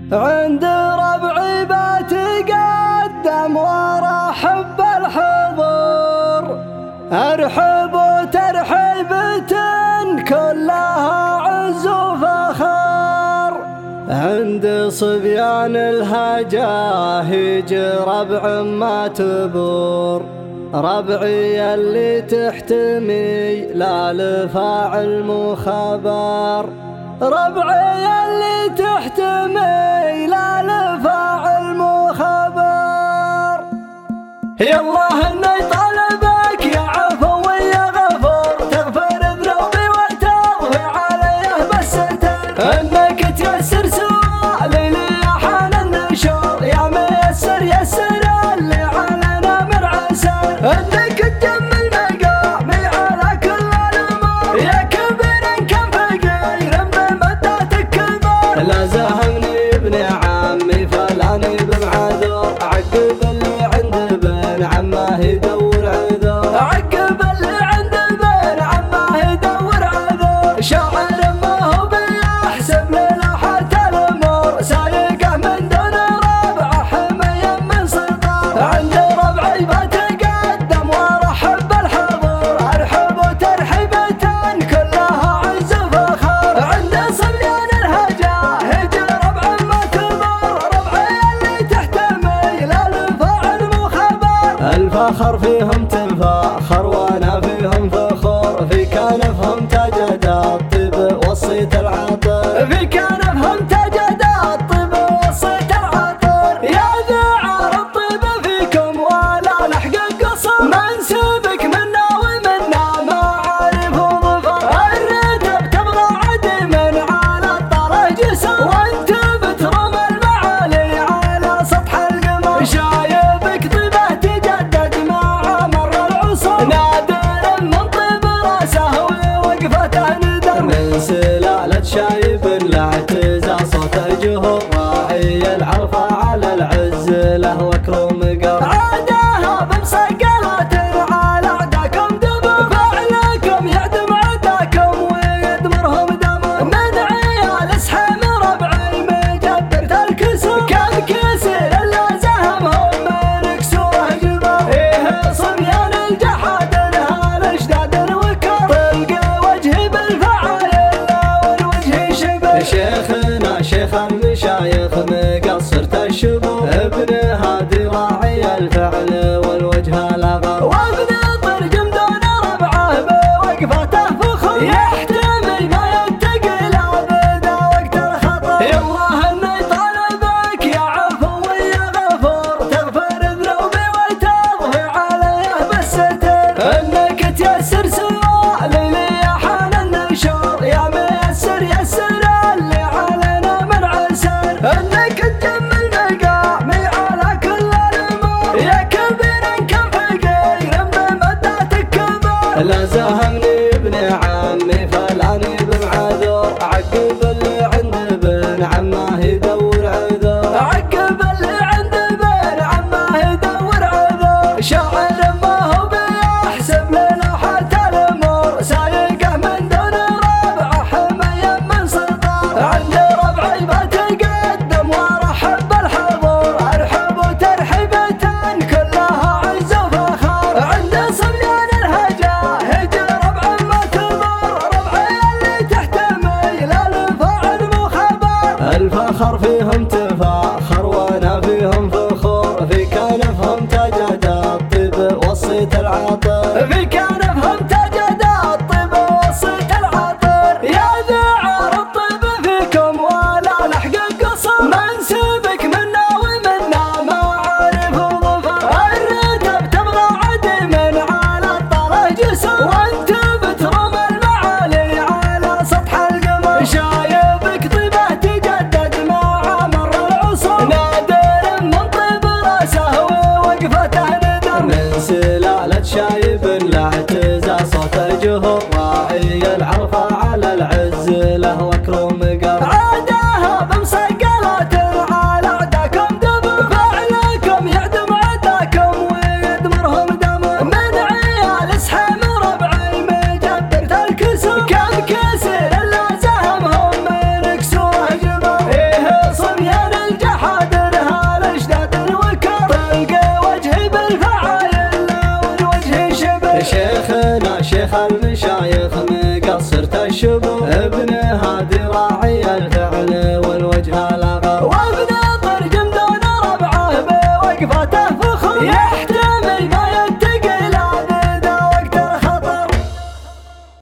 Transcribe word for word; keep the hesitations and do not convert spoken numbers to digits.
عند ربعي بتقدم وارحب بالحضور، ارحب وترحيبة كلها عز وفخر. عند صبيان الهجاه يجي ربع ما تبور، ربعي اللي تحتمي لا لفاعل مخبر، ربعي اللي تحتمي لا لفاعل مخبر. يالله اني طالبك يا عفو يا غفور، تغفر ذنوبي وتضوي عليه بالستر، انك تيسر سؤالي لي حال النشور، يا ميسر يسر اللي علينا من عسر، انك تجمل مقامي على كل الامور، يا كبير كم فقير بمدتك كبر. لا زهمني ابن عمي فلاني بمعذور، عقب اللي عند بن عمه يدور عذور، عقب اللي عند بن عمه يدور عذور. شاعر ما هو بيحسب للوحة الامور، سايقه من دون ربعه حميا من سلطان. عند ربعي بتقدم وارحب بالحضور، ارحب وترحيبة كلها عز وفخر. عند صبيان الهجاه يجي ربع ما تبر، ربعي اللي تحتمي لا لفاعل مخبر. الفخر فيهم تفاخر وانا فيهم فخور، في كنفهم تجد الطيب والصيت العطر، في كنفهم تجد الطيب والصيت العطر. يا ذعار الطيب فيكم ولا نحقق قصر، منسوبك منا ومنا معارف وظفر. الرتب تبغى عدم على الطرح جسر، وانت بترم المعالي على سطح القمر. شايبك طيبه تجدد مع مر العصر، نادر من طيب راسه ووقفته ندر. من سلالة شايب لا اعتزى صوته جهور، راعي العرفة على العز له وكر ومقر. عاداها بمسقلات على عداكم دبر، فعلكم يعدم عداكم ويدمرهم دمر. من عيال اسحم ربعي مجبر تالكسر، كم كسر الا زهمهم من كسوره جبر. ايه صبيان الجحاد لها الاشداد وكر، طلق وجهي بالفعايل والوجه شبر. شيخنا شيخ المشايخ مقصرة الشبور، ابن هادي راعي الفعل والوجه الأغر، وابن طرجم دون ربعه بوقفته فخر، يحتمي ما يتقي الابدا وقت الخطر. يالله اني طالبك يا عفو يا غفور، تغفر ذنوبي وتضوي عليه بالستر، انك تيسر سؤالي لي حال النشور، يا ميسر يسر اللي علينا من عسر، انك تجمل مقامي على كل الامور، يا كبير كم فقير بمدتك كبر. لا زهمني ابن عمي فلاني بمعذور، عقب اللي عند بن عمه يدور عذور، عقب اللي عند بن عمه يدور عذور. شاعر ما هو بيحسب للوحة الامور، سايقه من دون ربعه حميا من سلطان. عند ربعي بتقدم وارحب بالحضور، ارحب وترحيبة كلها عز وفخر. عند صبيان الهجاه يجي ربع ما تبر، ربعي اللي تحتمي لا لفاعل مخبر. الفخر فيهم تفاخر وانا فيهم فخور، في كنفهم تجد الطيب والصيت العطر، في كنفهم تجد الطيب والصيت العطر. يا ذعار الطيب فيكم ولا نحقق قصر، منسوبك منا ومنا معارف وظفر. الرتب تبغى عدم على الطرح جسر، وانت بترم المعالي على سطح القمر. شايبك طيبه تجدد مع مر شيخنا شيخ المشايخ مقصر الشبوب، ابن هادي راعي الفعل والوجه لغى، وابن طرجم دون ربعه بوقفته فخر.